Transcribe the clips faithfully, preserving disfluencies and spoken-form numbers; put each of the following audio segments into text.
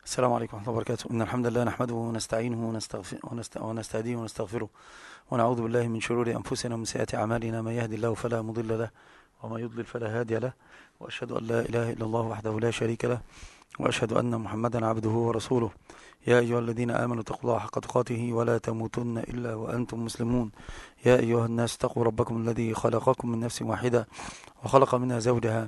السلام عليكم ورحمة الله وبركاته. إن الحمد لله نحمده ونستعينه ونستغفر ونست... ونستهديه ونستغفره ونعوذ بالله من شرور أنفسنا ومن سيئات أعمالنا. من يهدي الله فلا مضل له وما يضلل فلا هادي له، وأشهد أن لا إله إلا الله وحده لا شريك له، وأشهد أن محمدا عبده ورسوله. يا أيها الذين آمنوا اتقوا الله حق تقاته ولا تموتن إلا وأنتم مسلمون. يا أيها الناس اتقوا ربكم الذي خلقكم من نفس واحدة وخلق منها زوجها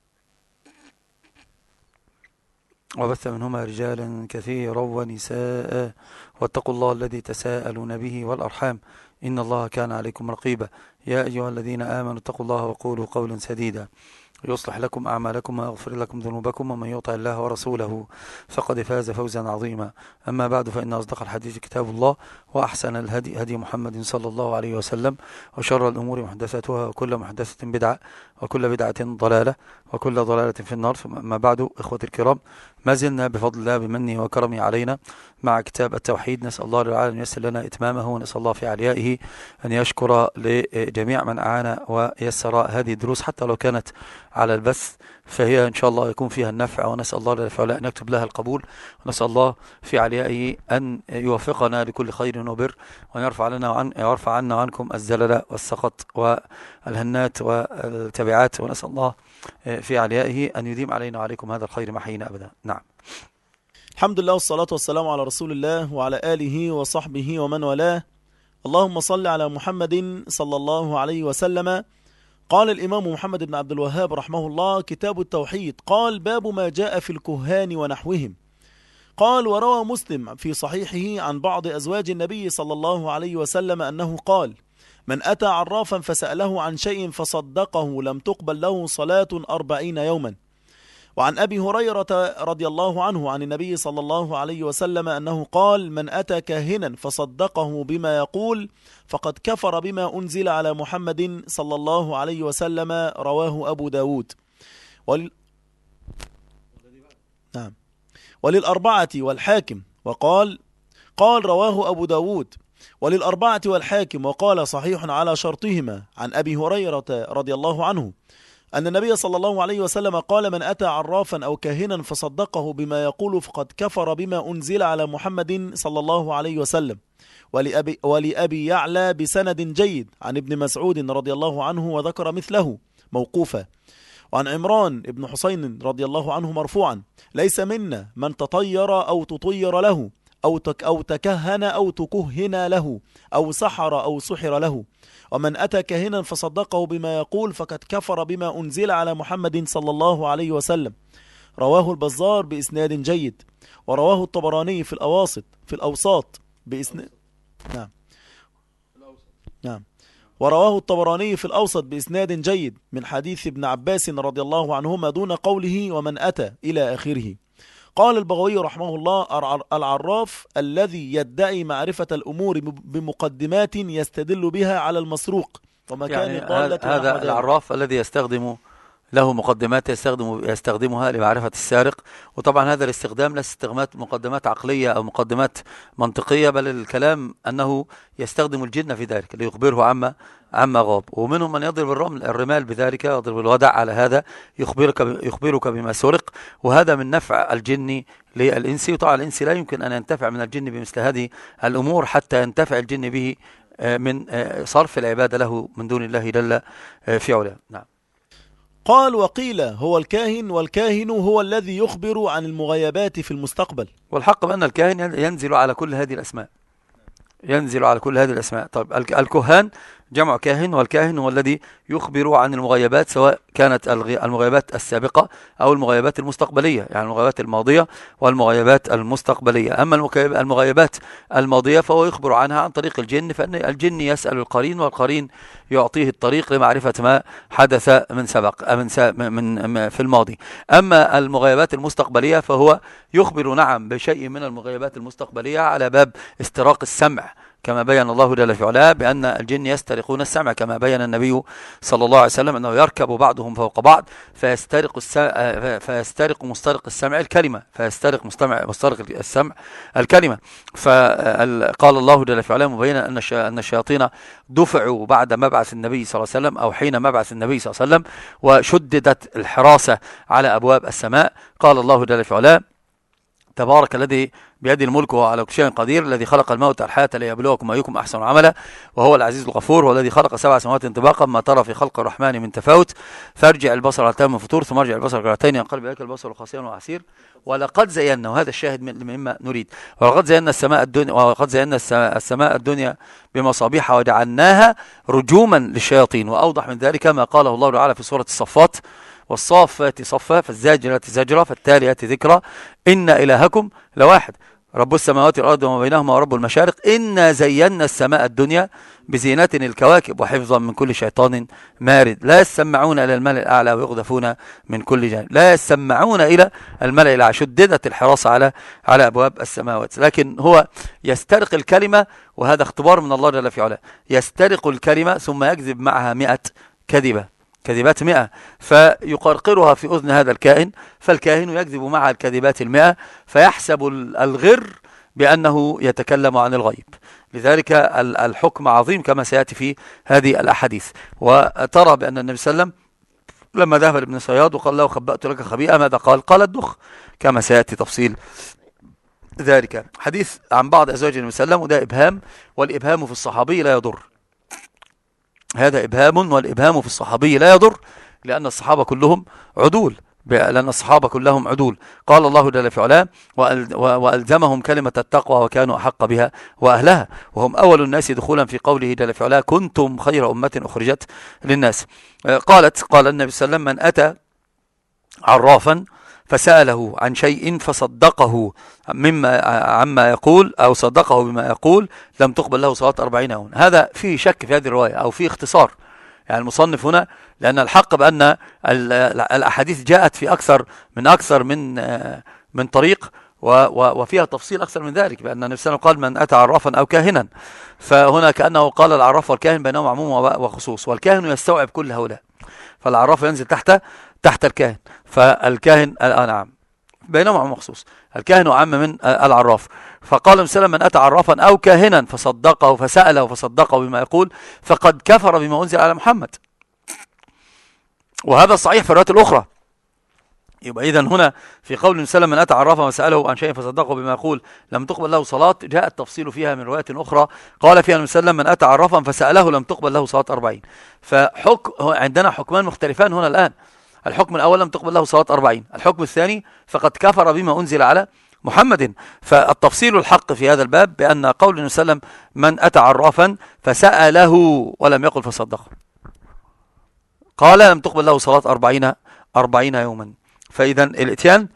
وبث منهما رجالا كثيرا ونساء، واتقوا الله الذي تساءلون به والأرحام إن الله كان عليكم رقيبا. يا أيها الذين آمنوا اتقوا الله وقولوا قولا سديدا يصلح لكم أعمالكم ويغفر لكم ذنوبكم، ومن يطع الله ورسوله فقد فاز فوزا عظيما. أما بعد، فإن أصدق الحديث كتاب الله، وأحسن الهدي هدي محمد صلى الله عليه وسلم، وشر الأمور محدثاتها، وكل محدثة بدعة، وكل بدعة ضلالة، وكل ضلالة في النار. ثم أما بعد، إخوة الكرام، ما زلنا بفضل الله بمنه وكرمه علينا مع كتاب التوحيد. نسأل الله العالم ييسر لنا إتمامه، ونسأل الله في عليائه أن يشكر لجميع من أعان ويسر هذه الدروس حتى لو كانت على البث، فهي إن شاء الله يكون فيها النفع، ونسأل الله أن يكتب لها القبول، ونسأل الله في عليائه أن يوفقنا لكل خير وبر، وأن يرفع لنا وعن يرفع عنا وعنكم الزلل والسقط والهنات والتبعات، ونسأل الله في عليائه أن يديم علينا وعليكم هذا الخير ما حيينا أبدا. نعم. الحمد لله والصلاة والسلام على رسول الله وعلى آله وصحبه ومن والاه. اللهم صل على محمد صلى الله عليه وسلم. قال الإمام محمد بن عبد الوهاب رحمه الله: كتاب التوحيد. قال: باب ما جاء في الكهان ونحوهم. قال: وروى مسلم في صحيحه عن بعض أزواج النبي صلى الله عليه وسلم أنه قال: من أتى عرافا فسأله عن شيء فصدقه لم تقبل له صلاة أربعين يوما. وعن أبي هريرة رضي الله عنه عن النبي صلى الله عليه وسلم أنه قال: من أتى كاهنا فصدقه بما يقول فقد كفر بما أنزل على محمد صلى الله عليه وسلم. رواه أبو داود. ول... نعم. وللأربعة والحاكم. وقال قال رواه أبو داود وللأربعة والحاكم، وقال صحيح على شرطهما. عن أبي هريرة رضي الله عنه أن النبي صلى الله عليه وسلم قال: من أتى عرافا أو كاهنا فصدقه بما يقول فقد كفر بما أنزل على محمد صلى الله عليه وسلم. ولأبي, ولأبي يعلى بسند جيد عن ابن مسعود رضي الله عنه وذكر مثله موقوفا. وعن عمران بن حسين رضي الله عنه مرفوعا: ليس منا من تطير أو تطير له أو, تك أو تكهن أو تكهن له أو سحر أو سحر له، ومن أتى كاهنا فصدقه بما يقول فقد كفر بما أنزل على محمد صلى الله عليه وسلم. رواه البزار بإسناد جيد، ورواه الطبراني في الأواسط في الأوساط بإسناد نعم نعم ورواه الطبراني في الأوسط بإسناد جيد من حديث ابن عباس رضي الله عنهما دون قوله ومن أتى إلى آخره. قال البغوي رحمه الله: العراف الذي يدعي معرفة الأمور بمقدمات يستدل بها على المسروق ومكان يعني الضالة. هذا العراف الذي يستخدم له مقدمات يستخدم يستخدمها لمعرفة السارق، وطبعا هذا الاستخدام لا استخدامات مقدمات عقلية أو مقدمات منطقية، بل الكلام أنه يستخدم الجن في ذلك ليخبره عما عما غاب. ومنهم من يضرب الرمل الرمال بذلك، يضرب الودع على هذا، يخبرك يخبرك بما سرق، وهذا من نفع الجن للإنس. وطبعا الإنس لا يمكن أن ينتفع من الجن بمثل هذه الأمور حتى ينتفع الجن به من صرف العبادة له من دون الله جل في علاه. نعم. قال: وقيل هو الكاهن، والكاهن هو الذي يخبر عن المغيبات في المستقبل. والحق بأن الكاهن ينزل على كل هذه الأسماء ينزل على كل هذه الأسماء. طيب، الكهان جمع كاهن، والكاهن هو الذي يخبر عن المغيبات، سواء كانت المغيبات السابقة أو المغيبات المستقبلية، يعني المغيبات الماضية والمغيبات المستقبلية. أما المغيبات الماضية فهو يخبر عنها عن طريق الجن، فإن الجن يسأل القرين، والقرين يعطيه الطريق لمعرفة ما حدث من سبق من من في الماضي. أما المغيبات المستقبلية فهو يخبر نعم بشيء من المغيبات المستقبلية على باب استراق السمع، كما بين الله جل في علاه بأن الجن يسترقون السمع، كما بين النبي صلى الله عليه وسلم أنه يركب بعضهم فوق بعض فيسترق فيسترق مسترق السمع الكلمة فيسترق مستمع مسترق السمع الكلمة. فقال الله جل في علاه مبينا أن الشياطين دفعوا بعد مبعث النبي صلى الله عليه وسلم أو حين مبعث النبي صلى الله عليه وسلم، وشددت الحراسة على أبواب السماء. قال الله جل في علاه: تبارك الذي بيده الملك وهو على كل شيء قدير، الذي خلق الموت والحياة ليبلوكم أيكم أحسن عملا وهو العزيز الغفور، والذي خلق سبع سماوات طباقا ما ترى في خلق الرحمن من تفاوت فارجع البصر هل تم من فطور ثم ارجع البصر كرتين ينقلب إليك البصر خاسئا وعسير ولقد زينا، وهذا الشاهد مما نريد، ولقد زينا السماء الدنيا ولقد زينا السماء الدنيا بمصابيح وجعلناها رجوما للشياطين. وأوضح من ذلك ما قاله الله تعالى في سورة الصفات والصافات صفا فالزاجرات زجرا فالتاليات ذكرا إن إلهكم لواحد رب السماوات والأرض وما بينهما ورب المشارق إنا زينا السماء الدنيا بزينة الكواكب وحفظا من كل شيطان مارد لا يسمعون إلى الملأ الأعلى ويغذفون من كل جانب لا يسمعون إلى الملأ الأعلى. شددت الحراسة على على أبواب السماوات، لكن هو يسترق الكلمة، وهذا اختبار من الله جل في علاه، يسترق الكلمة ثم يكذب معها مئة كذبة كذبات مئة فيقرقرها في أذن هذا الكائن، فالكاهن يكذب معها الكذبات المئة فيحسب الغر بأنه يتكلم عن الغيب. لذلك الحكم عظيم كما سيأتي في هذه الأحاديث. وترى بأن النبي صلى الله عليه وسلم لما ذهب لابن صياد وقال له خبأت لك خبيئة ماذا قال؟ قال الدخ، كما سيأتي تفصيل ذلك. حديث عن بعض أزواج النبي صلى الله عليه وسلم، وده إبهام، والإبهام في الصحابي لا يضر، هذا إبهام والإبهام في الصحابي لا يضر، لأن الصحابة كلهم عدول، لأن الصحابة كلهم عدول. قال الله جل في علاه وألزمهم كلمة التقوى وكانوا أحق بها وأهلها، وهم أول الناس دخولا في قوله جل في علاه كنتم خير أمة أخرجت للناس. قالت قال النبي صلى الله عليه وسلم من أتى عرافا فسأله عن شيء فصدقه مما عما يقول أو صدقه بما يقول لم تقبل له صلاة أربعين يوما. هذا فيه شك في هذه الرواية أو فيه اختصار، يعني المصنف هنا، لأن الحق بأن الأحاديث جاءت في أكثر من أكثر من من طريق وفيها تفصيل أكثر من ذلك، بأن النبي صلى الله عليه وسلم قال من أتى عرافا أو كاهنا، فهنا كأنه قال العراف والكاهن بينهم عموم وخصوص، والكاهن يستوعب كل هؤلاء، فالعراف ينزل تحت تحت الكاهن، فالكاهن آه نعم بينهم عموم وخصوص، الكاهن أعم من العراف. فقال النبي صلى الله عليه وسلم من أتى عرافا أو كاهنا فصدقه فسأله فصدقه بما يقول فقد كفر بما أنزل على محمد، وهذا صحيح في الروايات الأخرى. يبقى إذن هنا في قول النبي صلى الله عليه وسلم من أتى عرافا وسأله عن شيء فصدقه بما يقول لم تقبل له صلاة، جاء التفصيل فيها من روايات أخرى قال فيها النبي صلى الله عليه وسلم من أتى عرافا فسأله لم تقبل له صلاة أربعين. فحكم عندنا حكمان مختلفان هنا الآن، الحكم الأول لم تقبل له صلاة أربعين، الحكم الثاني فقد كفر بما أنزل على محمد. فالتفصيل الحق في هذا الباب بأن قول النبي صلى الله عليه وسلم من أتى عرافا فسأله ولم يقل فصدقه، قال لم تقبل له صلاة أربعين أربعين يوما. فإذا الاتيان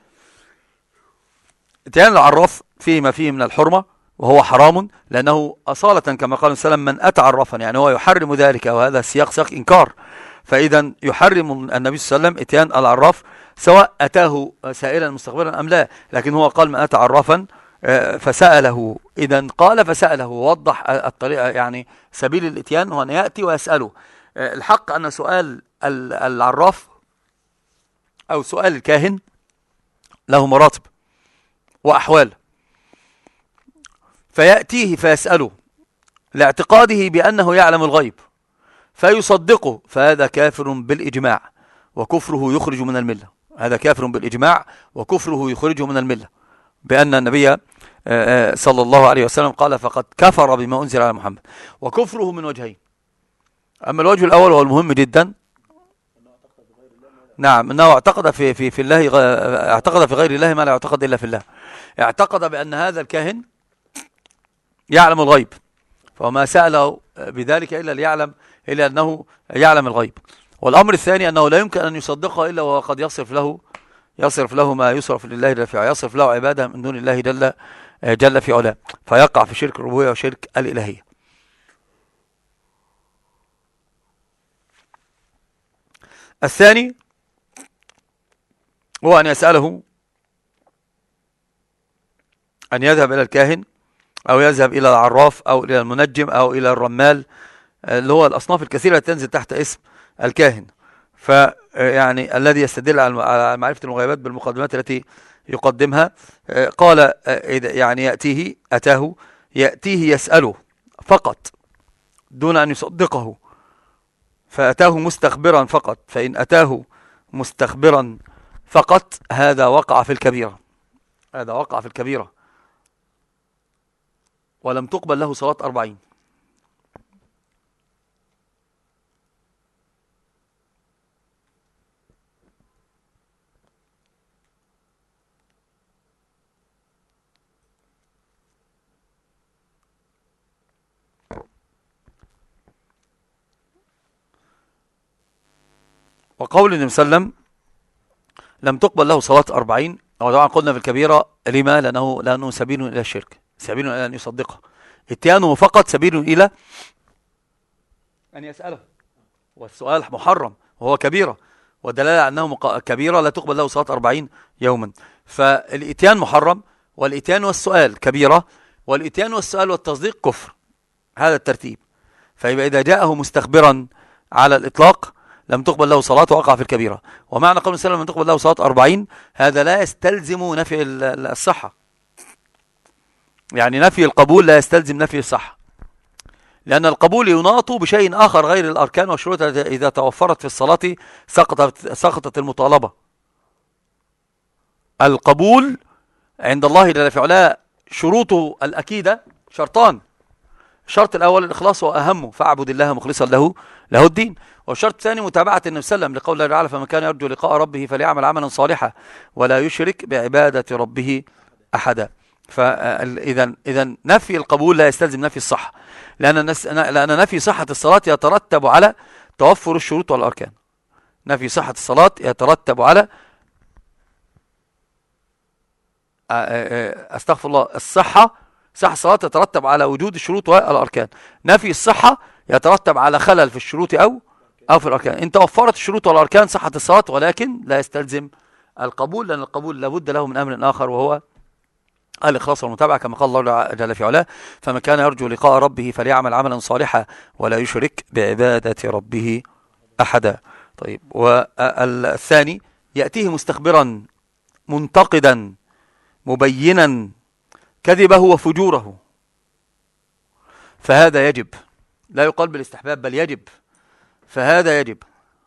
اتيان العراف فيه ما فيه من الحرمة وهو حرام، لأنه أصالة كما قال النبي صلى الله عليه وسلم من أتى عرافا، يعني هو يحرم ذلك، وهذا السياق سياق إنكار. فإذا يحرم النبي صلى الله عليه وسلم اتيان العراف سواء أتاه سائلا مستقبلا أم لا، لكن هو قال من أتى عرافا فسأله، إذا قال فسأله ووضح الطريقة، يعني سبيل الاتيان هو أن يأتي ويسأله. الحق أن سؤال العراف أو سؤال الكاهن له مراتب وأحوال، فيأتيه فيسأله لاعتقاده بأنه يعلم الغيب فيصدقه، فهذا كافر بالإجماع وكفره يخرج من الملة، هذا كافر بالإجماع وكفره يخرجه من الملة، بأن النبي صلى الله عليه وسلم قال فقد كفر بما أنزل على محمد. وكفره من وجهين، أما الوجه الأول هو المهم جدا، نعم، انه اعتقد في في في الله اعتقد في غير الله ما لا يعتقد الا في الله، اعتقد بان هذا الكاهن يعلم الغيب فما سأله بذلك الا ليعلم الا انه يعلم الغيب. والامر الثاني انه لا يمكن ان يصدقه الا وهو قد يصرف له يصرف له ما يصرف لله جل في علاه، يصرف له عباده من دون الله جل جل في علاه، فيقع في شرك الربوبيه وشرك الالهيه. الثاني هو أن يسأله أن يذهب إلى الكاهن أو يذهب إلى العراف أو إلى المنجم أو إلى الرمال، اللي هو الأصناف الكثيرة تنزل تحت اسم الكاهن، فيعني الذي يستدل على معرفة المغيبات بالمقدمات التي يقدمها. قال يعني يأتيه أتاه يأتيه يسأله فقط دون أن يصدقه، فأتاه مستخبرا فقط، فإن أتاه مستخبرا فقط هذا وقع في الكبيرة، هذا وقع في الكبيرة ولم تقبل له صلاة أربعين. وقول النبي صلى الله عليه وسلم لم تقبل له صلاة أربعين، وطبعا قلنا في الكبيرة لما؟ لأنه, لأنه سبيل إلى الشرك، سبيل إلى أن يصدقه. اتيانه فقط سبيل إلى أن يسأله، والسؤال محرم وهو كبيرة، ودلالة أنه كبيرة لا تقبل له صلاة أربعين يوما. فالإتيان محرم، والإتيان والسؤال كبيرة، والإتيان والسؤال والتصديق كفر. هذا الترتيب. فيبقى إذا جاءه مستخبرا على الإطلاق لم تقبل له صلاة وقع في الكبيرة. ومعنى قول السلام لم تقبل له صلاة أربعين هذا لا يستلزم نفي الصحة، يعني نفي القبول لا يستلزم نفي الصحة، لأن القبول يناط بشيء آخر غير الأركان والشروط. إذا توفرت في الصلاة سقطت, سقطت المطالبة. القبول عند الله جل في علاه شروطه الأكيدة شرطان. الشرط الأول الإخلاص وأهمه، فاعبد الله مخلصا له له الدين. والشرط الثاني متابعة النبي صلى الله عليه وسلم لقول الله تعالى فمن كان يرجو لقاء ربه فليعمل عملا صالحا ولا يشرك بعبادة ربه أحدا. فإذا إذا نفي القبول لا يستلزم نفي الصحة، لأن لأن نفي صحة الصلاة يترتب على توفر الشروط والأركان. نفي صحة الصلاة يترتب على استغفر الله الصحة صح الصلاة يترتب على وجود الشروط والأركان. نفي الصحة يترتب على خلل في الشروط أو أو في الأركان. إن توفرت الشروط والأركان صحة الصلاة، ولكن لا يستلزم القبول، لأن القبول لابد له من أمر آخر وهو الإخلاص والمتابعة، كما قال الله جل في علاه فمن كان يرجو لقاء ربه فليعمل عملا صالحا ولا يشرك بعبادة ربه أحدا. طيب، والثاني يأتيه مستخبرا منتقدا مبينا كذبه وفجوره، فهذا يجب، لا يقال بالاستحباب بل يجب، فهذا يجب.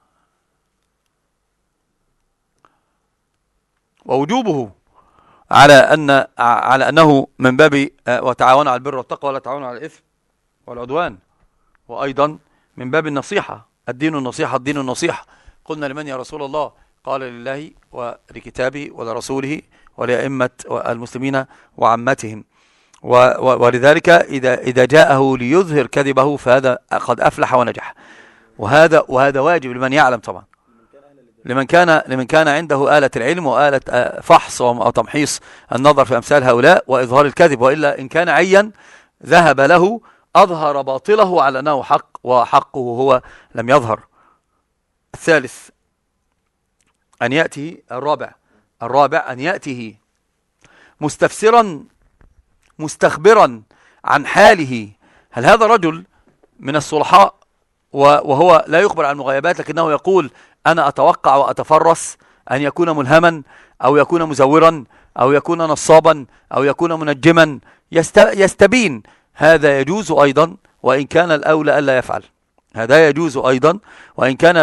ووجوبه على أن على أنه من باب وتعاونوا على البر والتقوى ولا تعاونوا على الإثم والعدوان، وأيضا من باب النصيحة. الدين النصيحة الدين النصيحة. قلنا لمن يا رسول الله؟ قال لله ولكتابه ولرسوله ولأئمة المسلمين وعمتهم. ولذلك إذا إذا جاءه ليظهر كذبه فهذا قد أفلح ونجح. وهذا وهذا واجب لمن يعلم طبعا، لمن كان لمن كان عنده آلة العلم وآلة فحص أو تمحيص النظر في أمثال هؤلاء وإظهار الكذب. وإلا إن كان عيا ذهب له أظهر باطله على أنه حق وحقه هو لم يظهر. الثالث أن يأتي الرابع الرابع أن يأتيه مستفسرا مستخبرا عن حاله. هل هذا رجل من الصلحاء وهو لا يخبر عن المغيبات، لكنه يقول أنا أتوقع وأتفرس أن يكون ملهما أو يكون مزورا أو يكون نصابا أو يكون منجما، يستبين. هذا يجوز أيضا وإن كان الأولى ألا يفعل. هذا يجوز أيضا وإن كان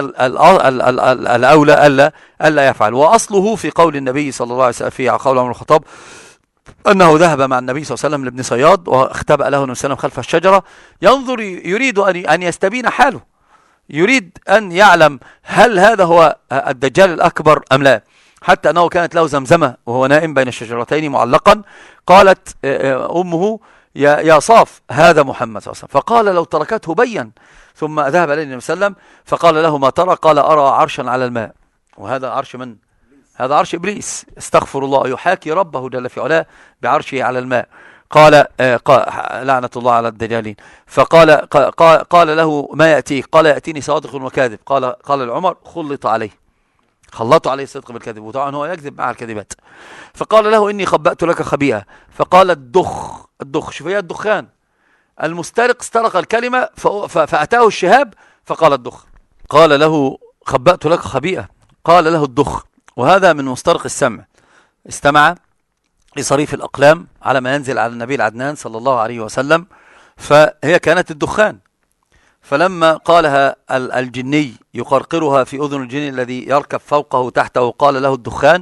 الأولى ألا ألا يفعل. وأصله في قول النبي صلى الله عليه وسلم في قول عمر الخطاب أنه ذهب مع النبي صلى الله عليه وسلم لابن صياد واختبأ له النبي صلى الله عليه وسلم خلف الشجرة ينظر، يريد أن يستبين حاله، يريد أن يعلم هل هذا هو الدجال الأكبر أم لا. حتى أنه كانت له زمزمة وهو نائم بين الشجرتين معلقا، قالت أمه يا يا صاف هذا محمد صلى الله عليه وسلم، فقال لو تركته بين. ثم ذهب إليه النبي صلى الله عليه وسلم فقال له ما ترى؟ قال أرى عرشا على الماء. وهذا عرش من؟ هذا عرش إبليس، استغفر الله، يحاكي ربه جل في علاه بعرشه على الماء. قال, قال لعنة الله على الدجالين. فقال قال, قال له ما يأتيك؟ قال يأتيني صادق وكاذب. قال قال العمر خلط عليه، خلطوا عليه الصدق بالكذب، وطبعا هو يكذب مع الكذبات. فقال له إني خبأت لك خبيئة. فقال الدخ الدخ شوف هي الدخان، المسترق استرق الكلمة فأتاه الشهاب فقال الدخ. قال له خبأت لك خبيئة، قال له الدخ. وهذا من مسترق السمع، استمع لصريف الأقلام على ما ينزل على النبي العدنان صلى الله عليه وسلم، فهي كانت الدخان. فلما قالها الجني يقرقرها في أذن الجن الذي يركب فوقه تحته قال له الدخان،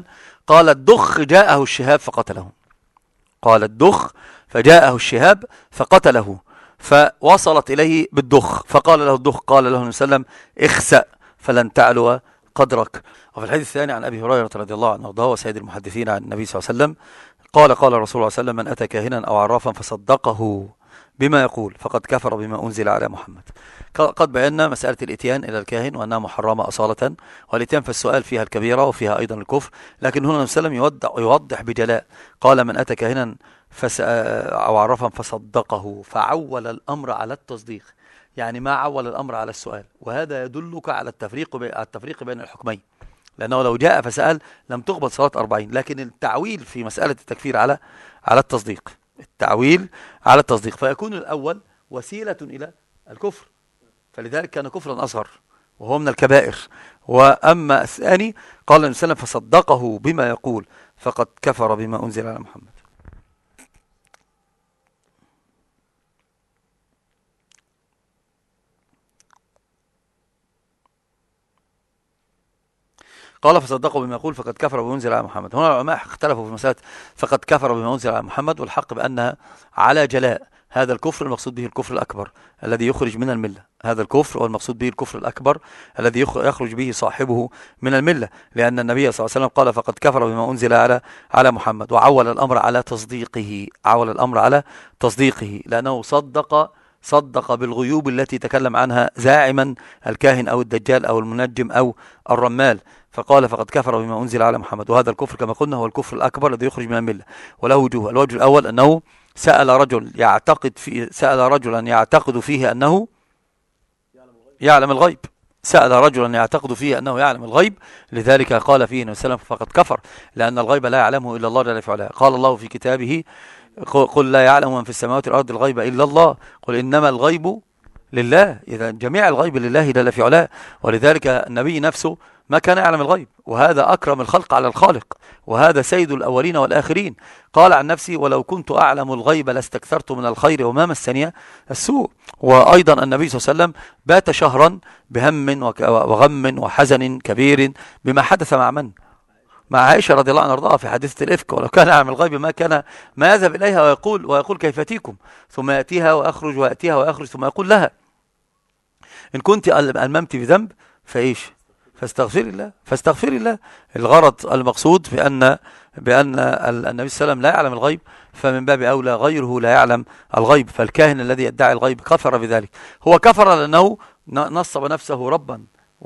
قال الدخ جاءه الشهاب فقتله. قال الدخ فجاءه الشهاب فقتله، فوصلت إليه بالدخ، فقال له الدخ، قال له النبي صلى الله عليه وسلم اخسأ فلن تعلو قدرك. وفي الحديث الثاني عن أبي هريرة رضي الله عنه وارضاه وسيد المحدثين عن النبي صلى الله عليه وسلم قال قال الرسول صلى الله عليه وسلم من أتى كاهنا أو عرافا فصدقه بما يقول فقد كفر بما أنزل على محمد. قد بينا مسألة الاتيان إلى الكاهن وأنها محرمة أصالة، والاتيان في السؤال فيها الكبيرة وفيها أيضا الكفر، لكن هنا النبي صلى الله عليه وسلم يوضح بجلاء، قال من أتى كاهنا أو عرافا فصدقه، فعول الأمر على التصديق، يعني ما عول الأمر على السؤال، وهذا يدلك على التفريق التفريق بين الحكمين، لأنه لو جاء فسأل لم تقبل صلاة أربعين، لكن التعويل في مسألة التكفير على على التصديق، التعويل على التصديق، فيكون الأول وسيلة إلى الكفر، فلذلك كان كفرا أصغر وهو من الكبائر. وأما الثاني قال النبي صلى الله عليه وسلم فصدقه بما يقول فقد كفر بما أنزل على محمد. قال فصدقوا بما يقول فقد كفر بما أنزل على محمد. هنا العلماء اختلفوا في مسألة فقد كفر بما أنزل على محمد، والحق بأنها على جلاء، هذا الكفر المقصود به الكفر الأكبر الذي يخرج من الملة، هذا الكفر والمقصود به الكفر الأكبر الذي يخرج به صاحبه من الملة، لأن النبي صلى الله عليه وسلم قال فقد كفر بما أنزل على على محمد، وعول الأمر على تصديقه، عول الأمر على تصديقه لأنه صدق صدق بالغيوب التي تكلم عنها زاعما الكاهن أو الدجال أو المنجم أو الرمال، فقال فقد كفر بما أنزل على محمد. وهذا الكفر كما قلنا هو الكفر الأكبر الذي يخرج من الملة، وله وجوه. الوجه الأول أنه سأل رجل يعتقد في سأل رجلا يعتقد فيه أنه يعلم الغيب، سأل رجلا يعتقد فيه أنه يعلم الغيب، لذلك قال فيه النبي صلى الله عليه وسلم فقد كفر، لأن الغيب لا يعلمه إلا الله جل في علاه. قال الله في كتابه قل لا يعلم من في السماوات والأرض الغيب إلا الله، قل إنما الغيب لله، إذا جميع الغيب لله جل في علاه، ولذلك النبي نفسه ما كان يعلم الغيب، وهذا أكرم الخلق على الخالق، وهذا سيد الأولين والآخرين. قال عن نفسي ولو كنت أعلم الغيب لاستكثرت من الخير وما مسني السوء. وأيضا النبي صلى الله عليه وسلم بات شهرا بهم وغم وحزن كبير بما حدث مع من؟ مع عائشة رضي الله عنها وارضاها في حادثة الإفك، ولو كان يعلم الغيب ما كان ما يذهب إليها ويقول ويقول كيف أتيكم، ثم يأتيها ويخرج ويأتيها ويخرج ثم يقول لها إن كنت ألممت بذنب فإيش فاستغفر الله فاستغفر الله. الغرض المقصود بأن بأن النبي صلى الله عليه وسلم لا يعلم الغيب، فمن باب أولى غيره لا يعلم الغيب، فالكاهن الذي يدعي الغيب كفر بذلك، هو كفر لأنه نصب نفسه ربا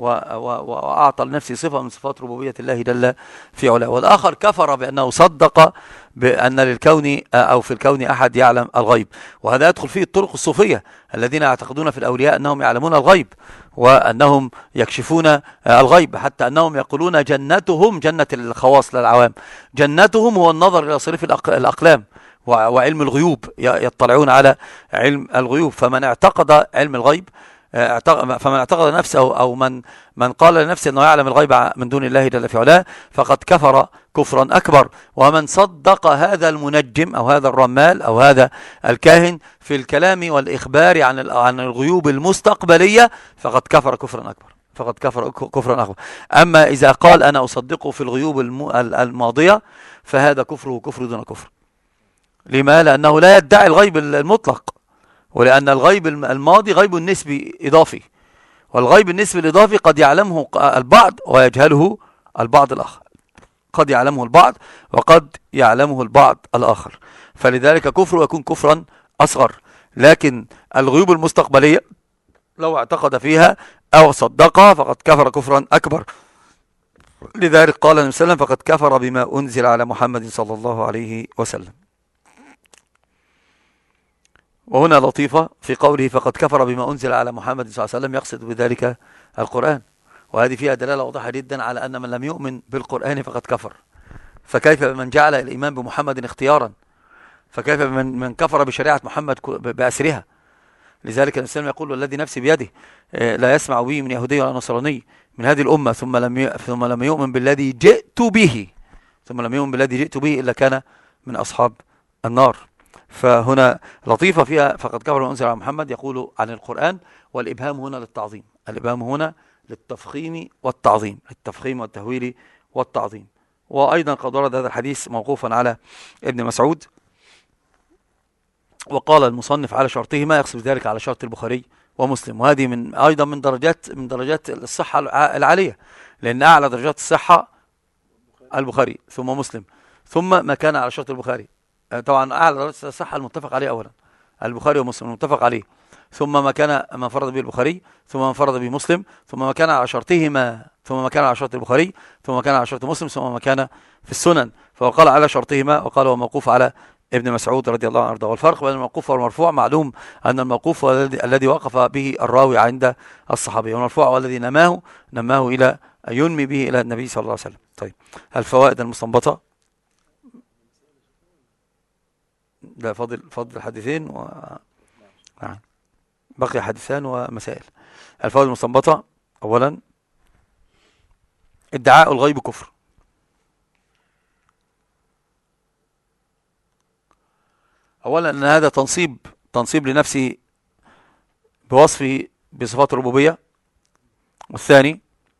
وأعطى لنفسه صفة من صفات ربوبية الله جل في علاه. والآخر كفر بأنه صدق بأن للكون أو في الكون أحد يعلم الغيب، وهذا يدخل فيه الطرق الصوفية الذين يعتقدون في الأولياء أنهم يعلمون الغيب وأنهم يكشفون الغيب، حتى أنهم يقولون جنتهم جنة الخواص للعوام، جنتهم هو النظر إلى صريف الأقلام وعلم الغيوب، يطلعون على علم الغيوب. فمن اعتقد علم الغيب فمن اعتقد نفسه أو من من قال لنفسه أنه يعلم الغيب من دون الله جل في علاه فقد كفر كفرا أكبر. ومن صدق هذا المنجم أو هذا الرمال أو هذا الكاهن في الكلام والإخبار عن عن الغيوب المستقبلية فقد كفر كفرا أكبر فقد كفر كفرا أكبر. أما إذا قال أنا أصدقه في الغيوب الماضية فهذا كفره كفر دون كفر. لما؟ لأنه لا يدعي الغيب المطلق، ولأن الغيب الماضي غيب نسبي إضافي، والغيب النسبي الإضافي قد يعلمه البعض ويجهله البعض الآخر، قد يعلمه البعض وقد يعلمه البعض الآخر، فلذلك كفر يكون كفرا أصغر. لكن الغيوب المستقبلية لو اعتقد فيها أو صدقها فقد كفر كفرا أكبر. لذلك قال النبي صلى الله عليه وسلم فقد كفر بما أنزل على محمد صلى الله عليه وسلم. وهنا لطيفة في قوله فقد كفر بما أنزل على محمد صلى الله عليه وسلم، يقصد بذلك القرآن، وهذه فيها دلالة واضحة جدا على أن من لم يؤمن بالقرآن فقد كفر. فكيف بمن جعل الإيمان بمحمد اختيارا؟ فكيف بمن من كفر بشريعة محمد بأسرها؟ لذلك الإسلام يقول والذي نفسي بيده لا يسمع به من يهودي ولا نصراني من هذه الأمة ثم لم ثم لم يؤمن بالذي جئت به ثم لم يؤمن بالذي جئت به إلا كان من أصحاب النار. فهنا لطيفة فيها فقد كفر أنزل على محمد يقول عن القرآن، والإبهام هنا للتعظيم، الإبهام هنا للتفخيم والتعظيم، التفخيم والتهويل والتعظيم. وأيضا قد ورد هذا الحديث موقوفا على ابن مسعود، وقال المصنف على شرطهما، يقصد ذلك على شرط البخاري ومسلم. وهذه من أيضا من درجات من درجات الصحة العالية، لأن أعلى درجات الصحة البخاري ثم مسلم ثم ما كان على شرط البخاري. طبعا أعلى درجات الصحة المتفق عليه أولا البخاري ومسلم المتفق عليه، ثم ما كان ما فرض به البخاري، ثم ما فرض به مسلم، ثم ما كان على شرطهما، ثم ما كان على شرط البخاري، ثم ما كان على شرط مسلم، ثم ما كان في السنن. فقال على شرطهما، وقال هو موقوف على ابن مسعود رضي الله عنه. والفرق بين الموقوف والمرفوع معلوم، أن الموقوف هو الذي وقف به الراوي عند الصحابي، والمرفوع هو الذي نماه نماه إلى أن ينمي به إلى النبي صلى الله عليه وسلم. طيب، الفوائد المستنبطة، ده فاضل فاضل حديثين و... نعم، بقي حديثان ومسائل. الفوائد المستنبطة: أولا، ادعاء الغيب كفر. أولا أن هذا تنصيب تنصيب لنفسه بوصفه بصفات الربوبية. والثاني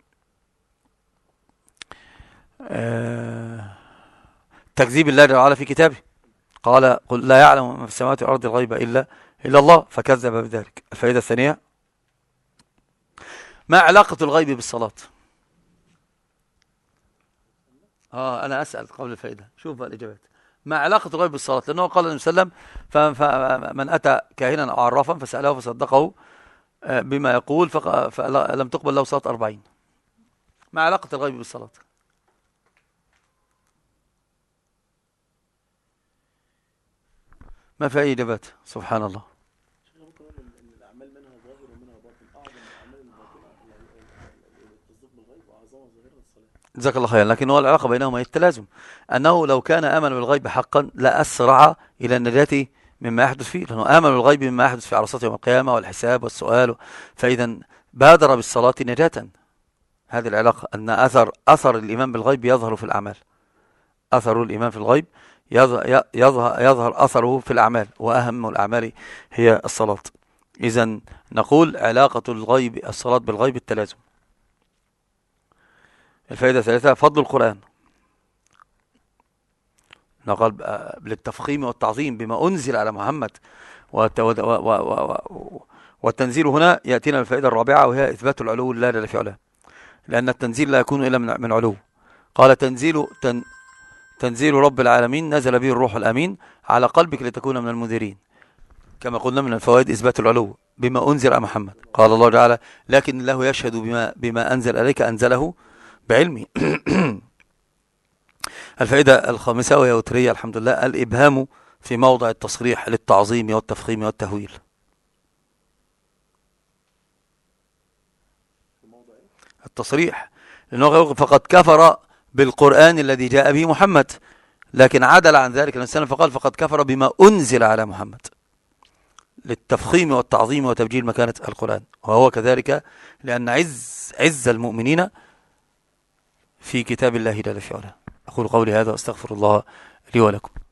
آه تكذيب الله جل وعلا في كتابه، قال قل لا يعلم ما في السماوات والأرض الغيب إلا إلا الله، فكذب بذلك. الفائدة الثانية: ما علاقة الغيب بالصلاة؟ اه انا اسال قبل الفائده، شوف بقى الاجابات. ما علاقه الغيب بالصلاه؟ لانه قال النبي صلى الله عليه وسلم: فمن اتى كاهنا او عرافا فساله فصدقه بما يقول فلم تقبل له صلاه أربعين. ما علاقه الغيب بالصلاه؟ ما في اي اجابات، سبحان الله. جزاك الله خيرا. لكن هو العلاقة بينهما التلازم، أنه لو كان آمن بالغيب حقا لأسرع إلى النجاة مما يحدث فيه، لأنه آمن بالغيب مما يحدث في عرصات يوم القيامة والحساب والسؤال، فإذا بادر بالصلاة نجاة. هذه العلاقة، أن أثر أثر الإيمان بالغيب يظهر في الأعمال. أثر الإيمان في الغيب يظهر, يظهر, يظهر أثره في الأعمال، وأهم الأعمال هي الصلاة. إذن نقول علاقة الغيب الصلاة بالغيب التلازم. الفائدة الثالثة: فضل القرآن. نقل للتفخيم والتعظيم بما أنزل على محمد، والتنزيل هنا يأتينا الفائدة الرابعة، وهي إثبات العلو لا لا في علاه، لأن التنزيل لا يكون إلا من علو. قال: تنزيل تن تنزيل رب العالمين نزل به الروح الأمين على قلبك لتكون من المنذرين. كما قلنا من الفوائد إثبات العلو بما أنزل على محمد. قال الله تعالى: لكن الله يشهد بما, بما أنزل عليك أنزله بعلمي. الفائدة الخامسة وهي وترية الحمد لله: الإبهام في موضع التصريح للتعظيم والتفخيم والتهويل. التصريح، لأنه فقد كفر بالقرآن الذي جاء به محمد، لكن عدل عن ذلك الإنسان فقال: فقد كفر بما أنزل على محمد، للتفخيم والتعظيم وتبجيل مكانة القرآن. وهو كذلك لأن عز عز المؤمنين في كتاب الله جل في علاه. أقول قولي هذا وأستغفر الله لي ولكم.